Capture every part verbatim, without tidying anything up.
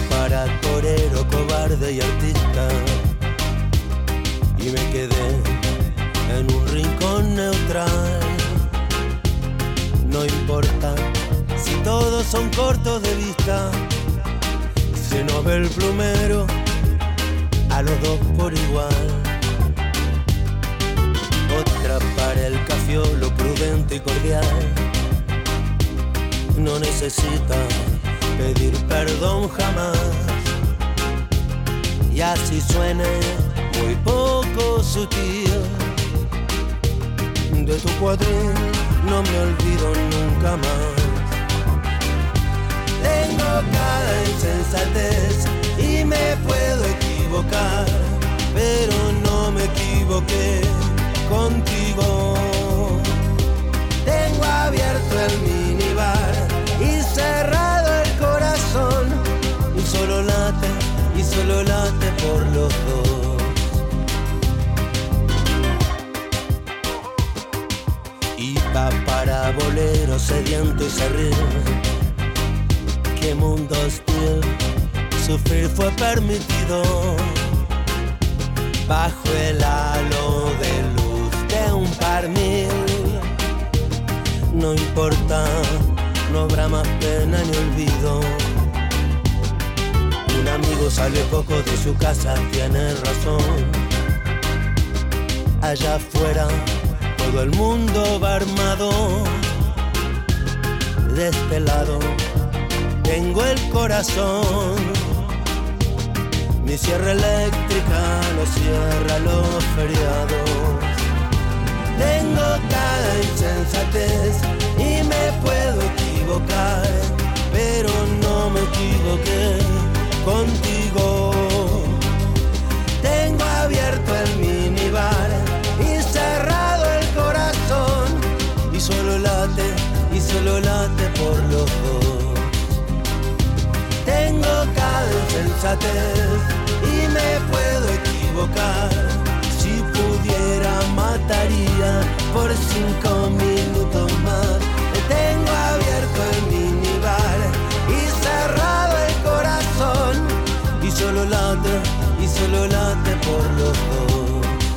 para torero, cobarde y artista, y me quedé en un rincón neutral. No importa si todos son cortos de vista, si nos ve el plumero a los dos por igual. Otra para el cafiolo, prudente y cordial, no necesita pedir perdón jamás. Y así suene muy poco sutil, de tu cuadril no me olvido nunca más. Tengo cada insensatez y me puedo equivocar, pero no me equivoqué contigo. Tengo abierto el minibar y cerrado el corazón, y solo late, y solo late por los dos. Y va para bolero sediento y se ríe. Qué mundo hostil, sufrir fue permitido bajo el halo de luz de un par mil. No importa, no habrá más pena ni olvido. Un amigo sale poco de su casa, tiene razón. Allá afuera todo el mundo va armado. De este lado tengo el corazón. Mi sierra eléctrica no cierra los feriados. Tengo cada insensatez y me puedo equivocar, pero no me equivoqué contigo. Tengo abierto el minibar y cerrado el corazón, y solo late, y solo late por los dos. Tengo cada insensatez y me puedo equivocar. Si pudiera mataría por cinco minutos más. Tengo abierto el minibar y cerrado el corazón, y solo late, y solo late por los dos.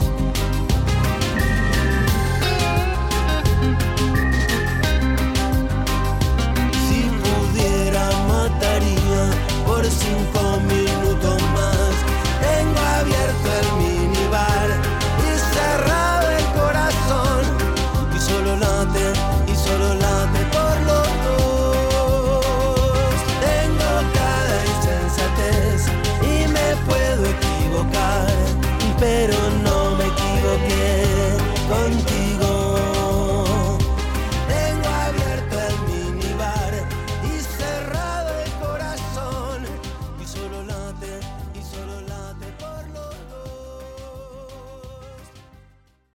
Si pudiera mataría por cinco minutos más. Tengo abierto el minibar y cerrado el corazón, y solo late, y solo late por los dos. Tengo cada insensatez y me puedo equivocar, pero